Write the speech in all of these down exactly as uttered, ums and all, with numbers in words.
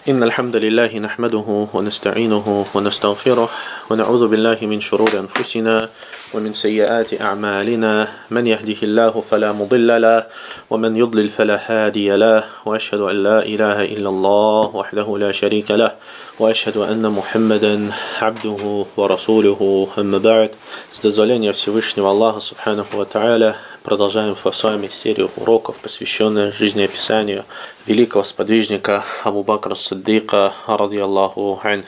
إن الحمد لله نحمده ونستعينه ونستغفره ونعوذ بالله من شرور أنفسنا ومن سيئات أعمالنا من يهده الله فلا مضل له ومن يضلل فلا هادي له وأشهد أن لا إله إلا الله وحده لا شريك له وأشهد أن محمدا عبده ورسوله أما بعد. С дозволения Всевышнего Аллаха Субханаху ва Тааля продолжаем с вами серию уроков, посвященную жизнеописанию великого сподвижника Абу Бакра ас-Сиддика ради Аллаху ань.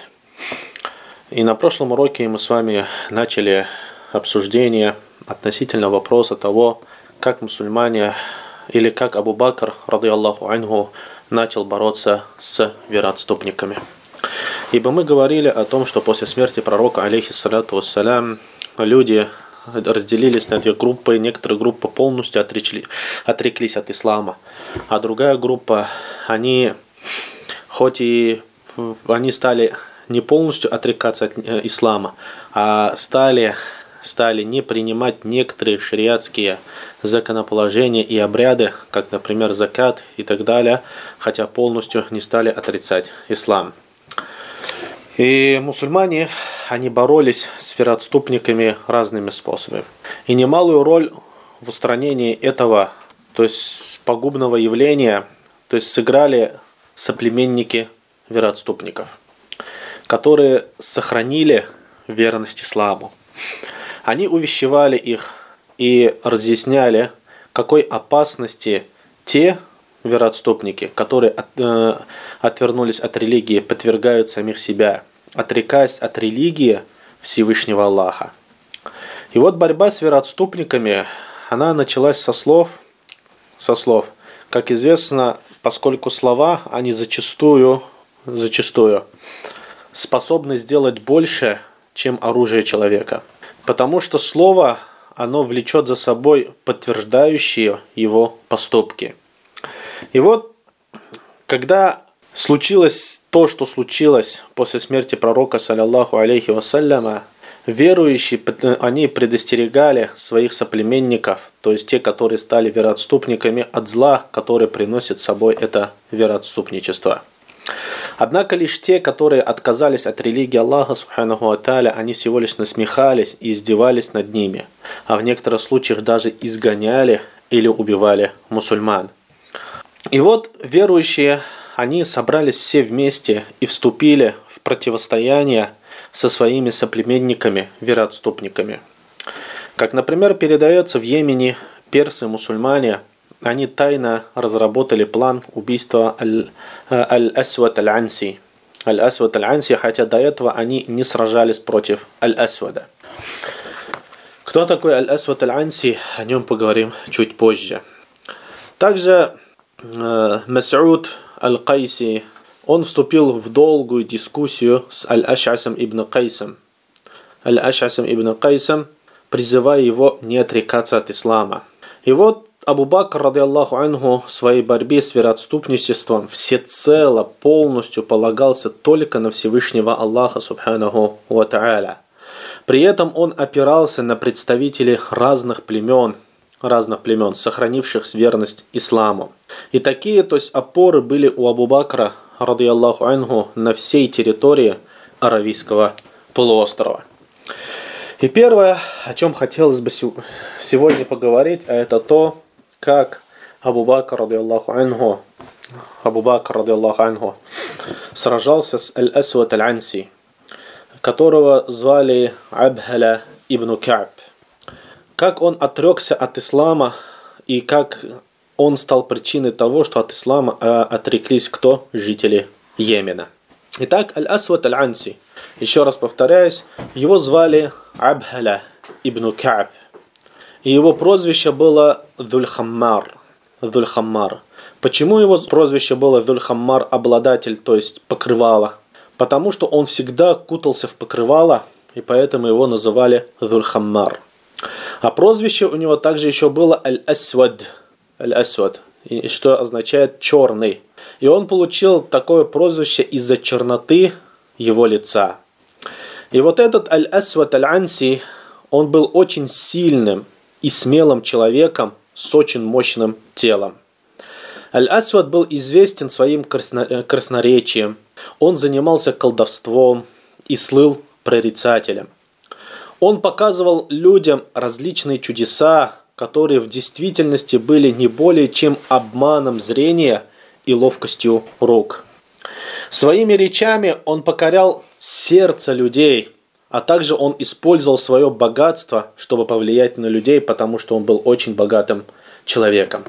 И на прошлом уроке мы с вами начали обсуждение относительно вопроса того, как мусульмане или как Абу Бакр ради Аллаху анху начал бороться с вероотступниками. Ибо мы говорили о том, что после смерти пророка, алейхиссаляту вассалям, люди разделились на две группы. Некоторые группы полностью отрекли, отреклись от ислама, а другая группа, они хоть и они стали не полностью отрекаться от ислама, а стали, стали не принимать некоторые шариатские законоположения и обряды, как, например, закат и так далее, хотя полностью не стали отрицать ислам. И мусульмане, они боролись с вероотступниками разными способами. И немалую роль в устранении этого, то есть пагубного явления, то есть сыграли соплеменники вероотступников, которые сохранили верность исламу. Они увещевали их и разъясняли, какой опасности те вероотступники, которые от, э, отвернулись от религии, подвергают самих себя, отрекаясь от религии Всевышнего Аллаха. И вот борьба с вероотступниками, она началась со слов, со слов, как известно, поскольку слова, они зачастую, зачастую способны сделать больше, чем оружие человека. Потому что слово, оно влечет за собой подтверждающие его поступки. И вот, когда случилось то, что случилось после смерти пророка, саллаллаху алейхи вассаляма, верующие, они предостерегали своих соплеменников, то есть те, которые стали вероотступниками, от зла, которое приносит с собой это вероотступничество. Однако лишь те, которые отказались от религии Аллаха Субханаху ва Тааля, они всего лишь насмехались и издевались над ними, а в некоторых случаях даже изгоняли или убивали мусульман. И вот верующие, они собрались все вместе и вступили в противостояние со своими соплеменниками, вероотступниками. Как, например, передается в Йемене, персы, мусульмане, они тайно разработали план убийства Аль-Асвад Аль-Анси. Аль-Асвад Аль-Анси, хотя до этого они не сражались против Аль-Асвада. Кто такой Аль-Асвад Аль-Анси, о нем поговорим чуть позже. Также Мас'уд Аль-Кайси, он вступил в долгую дискуссию с Аль-Аш'асом ибн Кайсом. Аль-Аш'асом ибн Кайсом, призывая его не отрекаться от ислама. И вот Абу Бакр, ради Аллаху анху, в своей борьбе с вероотступничеством всецело, полностью полагался только на Всевышнего Аллаха Субханаху ва Тааля. При этом он опирался на представителей разных племен, разных племен, сохранивших верность исламу. И такие, то есть опоры были у Абу Бакра, ради Аллаху анху, на всей территории Аравийского полуострова. И первое, о чем хотелось бы сегодня поговорить, это то, как Абу Бакр, ради Аллаху анху, Абу Бакр, ради Аллаху анху, сражался с Аль-Асвад Аль-Анси, которого звали Абхаля ибн Ка'б. Как он отрекся от ислама и как он стал причиной того, что от ислама э, отреклись кто? Жители Йемена. Итак, Аль-Асвад Аль-Анси, еще раз повторяюсь, его звали Абхаля ибн Ка'б. И его прозвище было Зуль-Хаммар. Зуль-Хаммар. Почему его прозвище было Зуль-Хаммар, обладатель, то есть покрывала? Потому что он всегда кутался в покрывало, и поэтому его называли Зуль-Хаммар. А прозвище у него также еще было Аль-Асвад, Аль-Асвад, что означает черный. И он получил такое прозвище из-за черноты его лица. И вот этот Аль-Асвад Аль-Анси, он был очень сильным и смелым человеком с очень мощным телом. Аль-Асвад был известен своим красно- красноречием, Он занимался колдовством и слыл прорицателем. Он показывал людям различные чудеса, которые в действительности были не более чем обманом зрения и ловкостью рук. Своими речами он покорял сердце людей, а также он использовал свое богатство, чтобы повлиять на людей, потому что он был очень богатым человеком.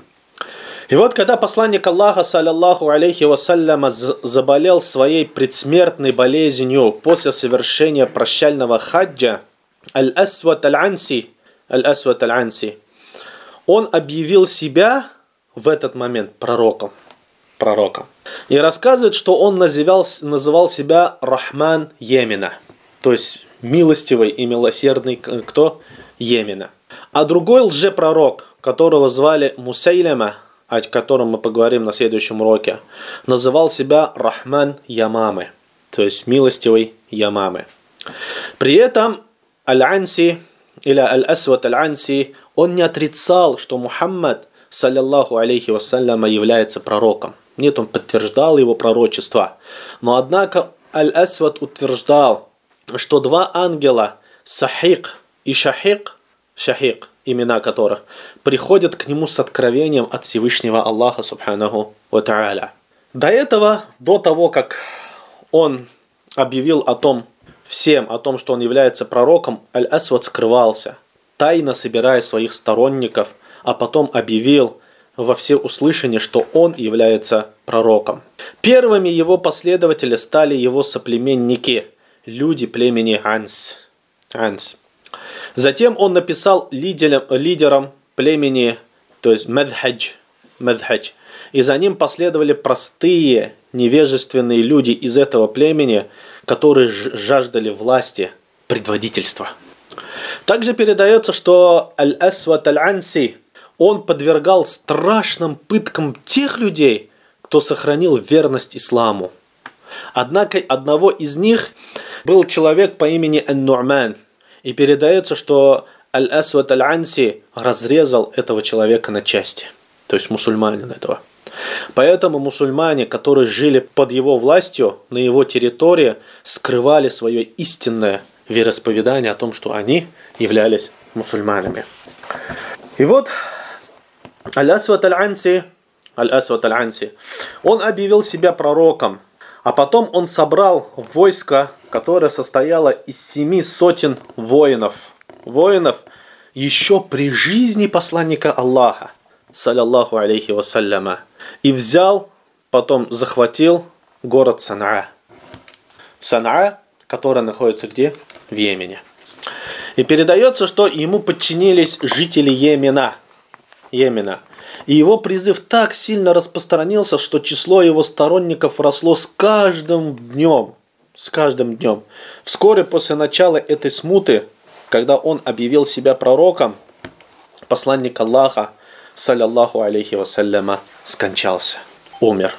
И вот когда посланник Аллаха, саллаллаху алейхи вассаляма, заболел своей предсмертной болезнью после совершения прощального хаджа, Аль-Асвад Аль-Анси, Аль-Асвад Аль-Анси, он объявил себя в этот момент пророком. пророком. И рассказывает, что он называл, называл себя Рахман Йемена, то есть милостивый и милосердный кто? Йемена. А другой лжепророк, которого звали Мусайлема, о котором мы поговорим на следующем уроке, называл себя Рахман Ямамы, то есть милостивый Ямамы. При этом Аль-Анси или Аль-Асвад Аль-Анси, он не отрицал, что Мухаммад, саллаллаху алейхи вассаляма, является пророком. Нет, он подтверждал его пророчество. Но однако Аль-Асвад утверждал, что два ангела, Сахик и Шахик, Шахик, имена которых, приходят к нему с откровением от Всевышнего Аллаха, субханаху ва та'аля. До этого, до того, как он объявил о том, всем о том, что он является пророком, Аль-Асвад скрывался, тайно собирая своих сторонников, а потом объявил во всеуслышание, что он является пророком. Первыми его последователи стали его соплеменники, люди племени Анс. Анс. Затем он написал лидером, лидером племени, то есть Мадхадж, Мадхадж, и за ним последовали простые, невежественные люди из этого племени, которые жаждали власти, предводительства. Также передается, что Аль-Асвад Аль-Анси, он подвергал страшным пыткам тех людей, кто сохранил верность исламу. Однако одного из них был человек по имени Ан-Ну'ман. И передается, что Аль-Асвад Аль-Анси разрезал этого человека на части. То есть мусульманин этого. Поэтому мусульмане, которые жили под его властью, на его территории, скрывали свое истинное вероисповедание о том, что они являлись мусульманами. И вот Аль-Асвад Аль-Анси, Аль-Асвад Аль-Анси, он объявил себя пророком, а потом он собрал войско, которое состояло из семи сотен воинов. Воинов еще при жизни посланника Аллаха, саллаллаху алейхи вассаляма, и взял, потом захватил город Санаа. Санаа, которая находится где? В Йемене. И передается, что ему подчинились жители Йемена. Йемена. И его призыв так сильно распространился, что число его сторонников росло с каждым днем. С каждым днем. Вскоре после начала этой смуты, когда он объявил себя пророком, посланник Аллаха, саллаллаху алейхи вассаляма, скончался, умер.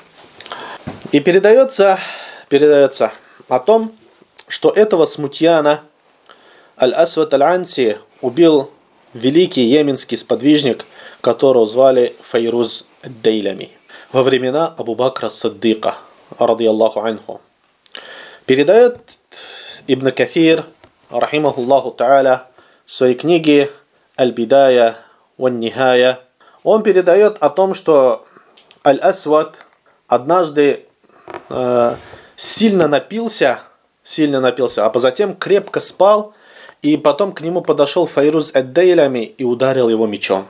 И передается, передается о том, что этого смутьяна Аль-Асвад Аль-Анси убил великий йеменский сподвижник, которого звали Файруз ад-Дейлями, во времена Абу Бакра Саддика, радийаллаху анху. Передает Ибн Кафир, рахимахуллаху та'аля, в своей книге Аль-Бидая ван-Нихая, он передает о том, что Аль-Асвад однажды э, сильно напился, сильно напился, а затем крепко спал, и потом к нему подошел Файруз ад-Дейлями и ударил его мечом.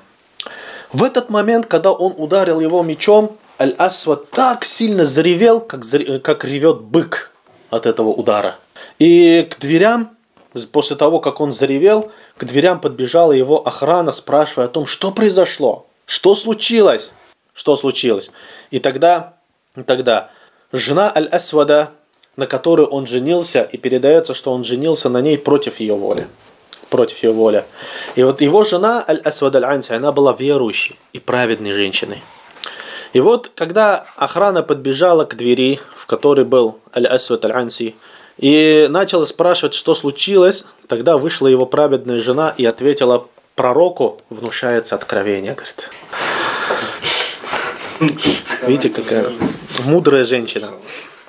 В этот момент, когда он ударил его мечом, Аль-Асвад так сильно заревел, как, как ревет бык от этого удара. И к дверям, после того, как он заревел, к дверям подбежала его охрана, спрашивая о том, что произошло, что случилось, что случилось. И тогда, и тогда жена Аль-Асвада, на которой он женился, и передается, что он женился на ней против ее воли. Против ее воли. И вот его жена Аль-Асвад Аль-Анси, она была верующей и праведной женщиной. И вот, когда охрана подбежала к двери, в которой был Аль-Асвад Аль-Анси, и начала спрашивать, что случилось, тогда вышла его праведная жена и ответила: пророку внушается откровение. Говорит. Видите, какая мудрая женщина.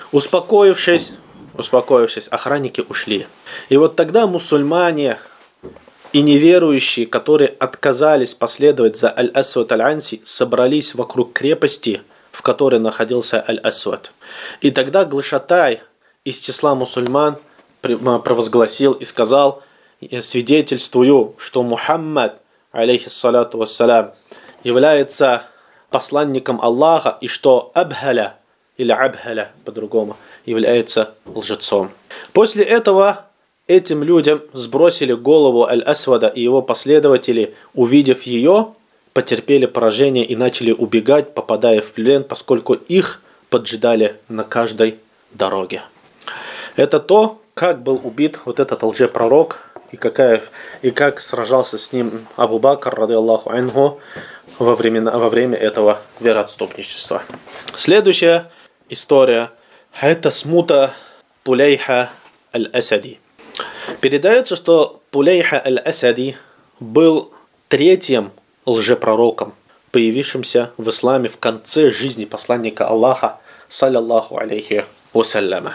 Успокоившись, успокоившись, охранники ушли. И вот тогда мусульмане и неверующие, которые отказались последовать за Аль-Асвад Аль-Анси, собрались вокруг крепости, в которой находился Аль-Асвад. И тогда Глашатай из числа мусульман провозгласил и сказал: свидетельствую, что Мухаммад, алейхиссалату вассалям, является посланником Аллаха, и что Абхаля, или Абхаля по-другому, является лжецом. После этого этим людям сбросили голову Аль-Асвада, и его последователи, увидев ее, потерпели поражение и начали убегать, попадая в плен, поскольку их поджидали на каждой дороге. Это то, как был убит вот этот лжепророк, и, какая, и как сражался с ним Абу Бакр, рады Аллаху анху, во, времена, во время этого вероотступничества. Следующая история – это смута Тулейха Аль-Асади. Передается, что Тулейха Аль-Асади был третьим лжепророком, появившимся в исламе в конце жизни посланника Аллаха, саллаллаху алейхи вассаляма.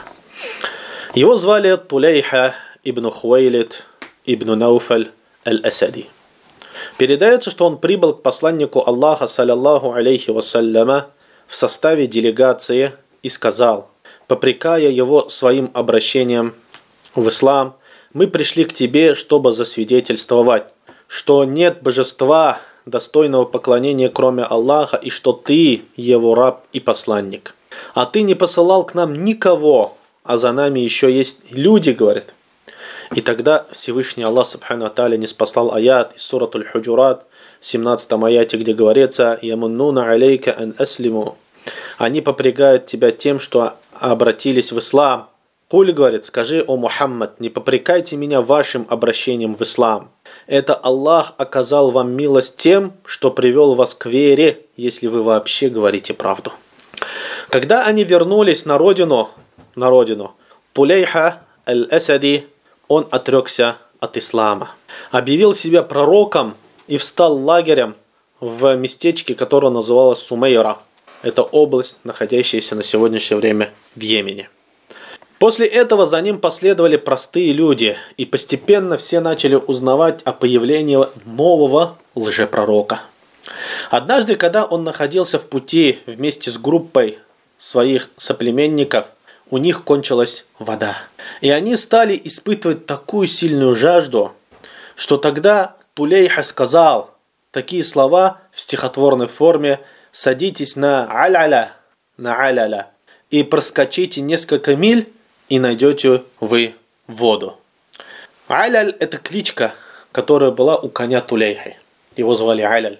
Его звали Тулейха ибн Хувейлид ибн Науфаль Аль-Асади. Передается, что он прибыл к посланнику Аллаха, саллаллаху алейхи вассаляма, в составе делегации и сказал, попрекая его своим обращением в ислам: «Мы пришли к тебе, чтобы засвидетельствовать, что нет божества, достойного поклонения, кроме Аллаха, и что ты его раб и посланник. А ты не посылал к нам никого, а за нами еще есть люди», говорит. И тогда Всевышний Аллах Субхану Тааля не спаслал аят из сурат Аль-Худжурат, в семнадцатом аяте, где говорится: «Ямуннуна алейка ан аслиму». Они попрекают тебя тем, что обратились в ислам. Куль, говорит, скажи: «О Мухаммад, не попрекайте меня вашим обращением в ислам. Это Аллах оказал вам милость тем, что привел вас к вере, если вы вообще говорите правду». Когда они вернулись на родину, на родину, Тулейха Аль-Асади, он отрекся от ислама, объявил себя пророком и встал лагерем в местечке, которое называлось Сумейра. Это область, находящаяся на сегодняшнее время в Йемене. После этого за ним последовали простые люди, и постепенно все начали узнавать о появлении нового лжепророка. Однажды, когда он находился в пути вместе с группой своих соплеменников, у них кончилась вода. И они стали испытывать такую сильную жажду, что тогда Тулейха сказал такие слова в стихотворной форме: «Садитесь на аляля, на аляля, и проскочите несколько миль, и найдете вы воду». Аляль – это кличка, которая была у коня Тулейхи. Его звали Аляль.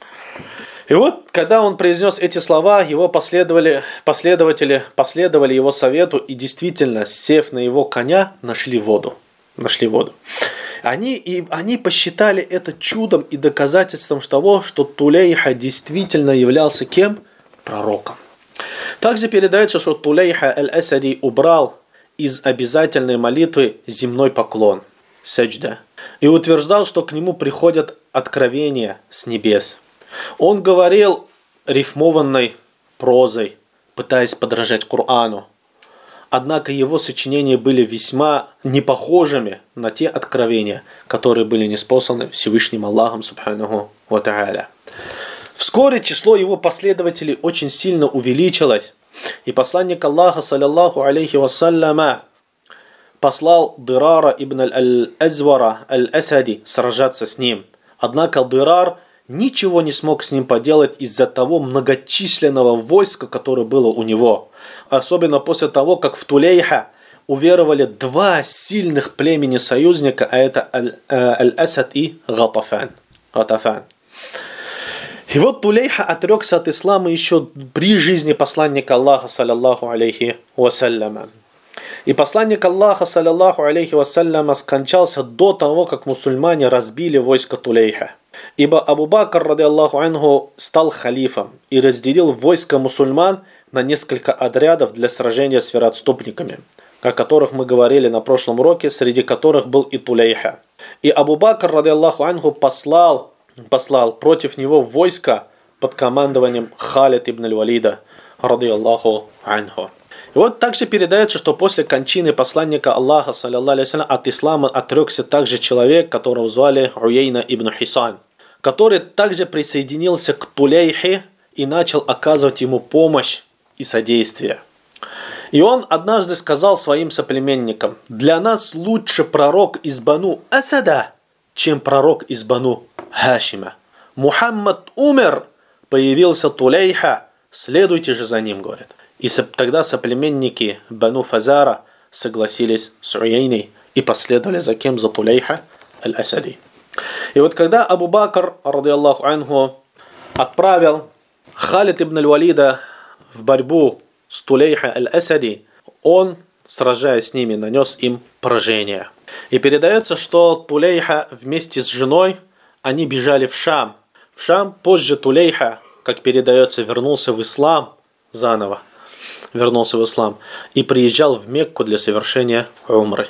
И вот, когда он произнес эти слова, его последовали, последователи последовали его совету и действительно, сев на его коня, нашли воду. Нашли воду. Они, и, они посчитали это чудом и доказательством того, что Тулейха действительно являлся кем? Пророком. Также передается, что Тулейха Аль-Асади убрал из обязательной молитвы земной поклон, саджда, и утверждал, что к нему приходят откровения с небес. Он говорил рифмованной прозой, пытаясь подражать Корану. Однако его сочинения были весьма непохожими на те откровения, которые были ниспосланы Всевышним Аллахом Субханаху ва Тааля. Вскоре число его последователей очень сильно увеличилось, и посланник Аллаха, саллаллаху алейхи вассаляма, послал Дирара ибн аль-Азвара аль-Асади сражаться с ним. Однако Дирар ничего не смог с ним поделать из-за того многочисленного войска, которое было у него. Особенно после того, как в Тулейха уверовали два сильных племени союзника, а это Аль-Асад и Гатафан. Гатафан. И вот Тулейха отрекся от ислама еще при жизни посланника Аллаха, саллаллаху алейхи вассаляма. И посланник Аллаха, саллаллаху алейхи вассаляма, скончался до того, как мусульмане разбили войско Тулейха. Ибо Абу Бакр, ради Аллаху анху, стал халифом и разделил войско мусульман на несколько отрядов для сражения с вероотступниками, о которых мы говорили на прошлом уроке, среди которых был и Тулейха. И Абу Бакр, ради Аллаху анху, послал, послал против него войско под командованием Халид ибн аль-Валида, ради Аллаху анху. И вот также передается, что после кончины посланника Аллаха, саллаллаху алейхи ва саллям, от ислама отрекся также человек, которого звали Уяйна ибн Хисан, который также присоединился к Тулейхе и начал оказывать ему помощь и содействие. И он однажды сказал своим соплеменникам: «Для нас лучше пророк из Бану Асада, чем пророк из Бану Хашима. Мухаммад умер, появился Тулейха, следуйте же за ним», говорит. И тогда соплеменники Бану Фазара согласились с Уяйной и последовали за кем? За Тулейха аль-Асади. И вот когда Абу Бакр, ради Аллаху анху, отправил Халид ибн аль-Валида в борьбу с Тулейха аль-Асади, он, сражаясь с ними, нанес им поражение. И передается, что Тулейха вместе с женой, они бежали в Шам. В Шам позже Тулейха, как передается, вернулся в ислам заново. Вернулся в ислам и приезжал в Мекку для совершения умры.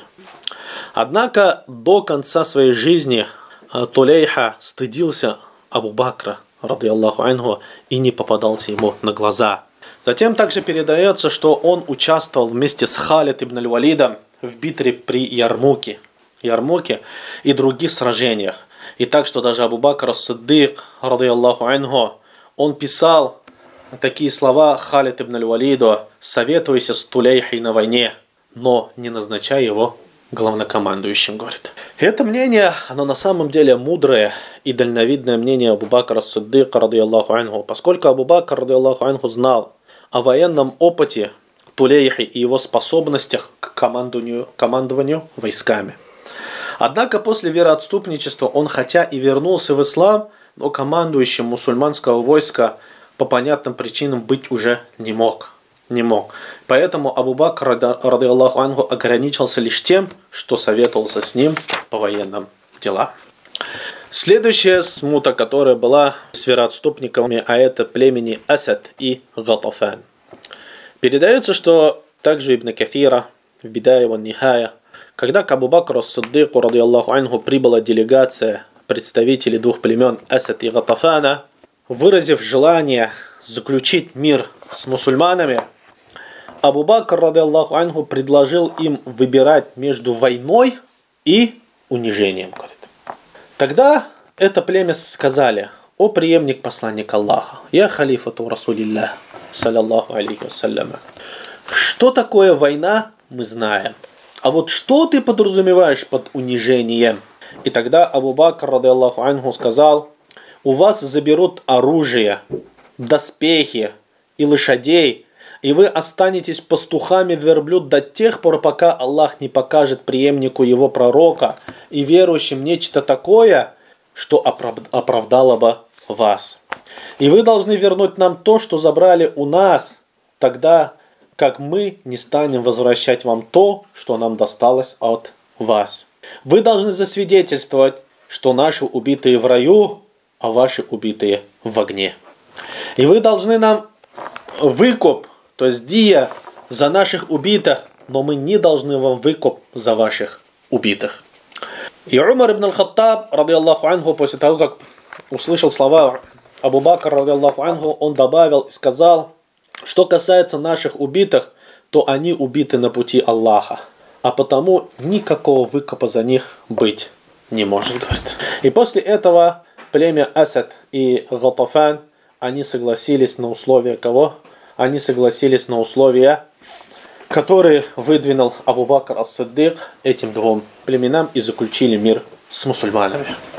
Однако до конца своей жизни Тулейха стыдился Абу Бакра, ради Аллаху анху, и не попадался ему на глаза. Затем также передается, что он участвовал вместе с Халид ибн аль-Валидом в битве при Ярмуке, Ярмуке и других сражениях. И так, что даже Абу Бакр ас-Сиддик, ради Аллаху анху, он писал такие слова Халид ибн аль-Валиду: «Советуйся с Тулейхой на войне, но не назначай его главнокомандующим», говорит. И это мнение, оно на самом деле мудрое и дальновидное мнение Абу Бакра ас-Сиддика, ради Аллаху анху, поскольку Абу Бакр, ради Аллаху анху, знал о военном опыте Тулейхи и его способностях к командованию, командованию войсками. Однако после вероотступничества он, хотя и вернулся в ислам, но командующим мусульманского войска по понятным причинам быть уже не мог. Не мог. Поэтому Абу Бакр, ради Аллаху анху, ограничился лишь тем, что советовался с ним по военным делам. Следующая смута, которая была с вероотступниками, а это племени Асад и Гатафан. Передается, что также Ибн Кафира в Бидая ва Нихая, когда к Абу Бакру ас-Сиддику, ради Аллаху анху, прибыла делегация представителей двух племен Асад и Гатафана, выразив желание заключить мир с мусульманами, Абу Бакр, ради Аллаху анху, предложил им выбирать между войной и унижением. Тогда это племя сказали: «О преемник посланника Аллаха, я халифату Расулиллах, саллаллаху алейхи вассалям, что такое война, мы знаем. А вот что ты подразумеваешь под унижением?» И тогда Абу Бакр, ради Аллаху анху, сказал: «У вас заберут оружие, доспехи и лошадей, и вы останетесь пастухами верблюд до тех пор, пока Аллах не покажет преемнику его пророка и верующим нечто такое, что оправдало бы вас. И вы должны вернуть нам то, что забрали у нас, тогда как мы не станем возвращать вам то, что нам досталось от вас. Вы должны засвидетельствовать, что наши убитые в раю, а ваши убитые в огне. И вы должны нам выкуп, то есть дия за наших убитых, но мы не должны вам выкуп за ваших убитых». И Умар ибн аль-Хаттаб, ради Аллаху анху, после того, как услышал слова Абу Бакра, ради Аллаху анху, он добавил и сказал: «Что касается наших убитых, то они убиты на пути Аллаха, а потому никакого выкупа за них быть не может», говорит. И после этого племя Асад и Гатафан, они согласились на условия кого? Они согласились на условия, которые выдвинул Абу Бакр ас-Сиддик этим двум племенам, и заключили мир с мусульманами.